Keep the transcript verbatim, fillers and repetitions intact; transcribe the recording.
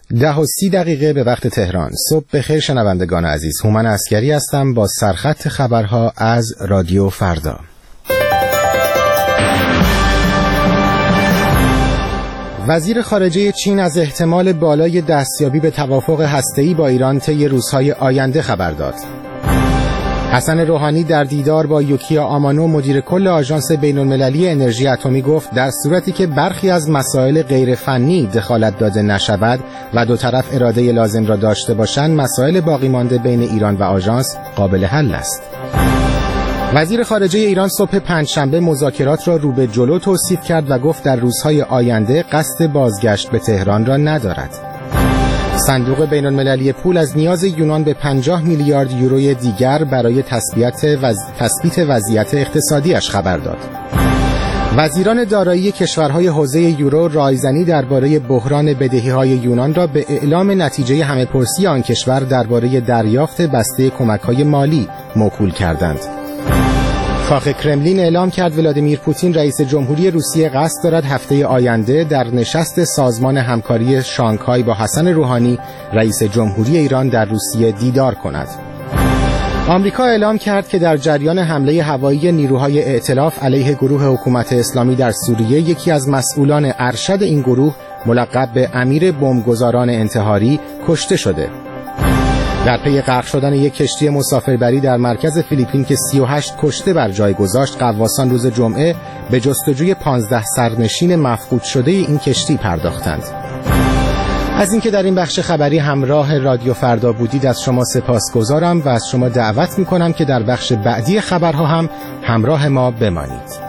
ده و سی دقیقه به وقت تهران. صبح بخیر شنوندگان عزیز. هومن عسکری هستم با سرخط خبرها از رادیو فردا. وزیر خارجه چین از احتمال بالای دستیابی به توافق هسته‌ای با ایران طی روزهای آینده خبر داد. حسن روحانی در دیدار با یوکیا آمانو مدیر کل آژانس بین‌المللی انرژی اتمی گفت در صورتی که برخی از مسائل غیر فنی دخالت داده نشود و دو طرف اراده لازم را داشته باشند، مسائل باقی مانده بین ایران و آژانس قابل حل است. وزیر خارجه ایران صبح پنجشنبه مذاکرات را رو به جلو توصیف کرد و گفت در روزهای آینده قصد بازگشت به تهران را ندارد. صندوق بین‌المللی پول از نیاز یونان به پنجاه میلیارد یوروی دیگر برای تثبیت وز... تثبیت وضعیت اقتصادیش خبر داد. وزیران دارایی کشورهای حوزه یورو رایزنی درباره بحران بدهی‌های یونان را به اعلام نتیجه همه‌پرسی آن کشور درباره دریافت بسته کمک‌های مالی موکول کردند. کاخ کرملین اعلام کرد ولادیمیر پوتین رئیس جمهوری روسیه قصد دارد هفته آینده در نشست سازمان همکاری شانگهای با حسن روحانی رئیس جمهوری ایران در روسیه دیدار کند. آمریکا اعلام کرد که در جریان حمله هوایی نیروهای ائتلاف علیه گروه حکومت اسلامی در سوریه یکی از مسئولان ارشد این گروه ملقب به امیر بمبگذاران انتحاری کشته شده. در پی غرق شدن یک کشتی مسافربری در مرکز فیلیپین که سی و هشت کشته بر جای گذاشت، غواصان روز جمعه به جستجوی پانزده سرنشین مفقود شده این کشتی پرداختند. از اینکه در این بخش خبری همراه رادیو فردا بودید از شما سپاسگزارم و از شما دعوت می‌کنم که در بخش بعدی خبرها هم همراه ما بمانید.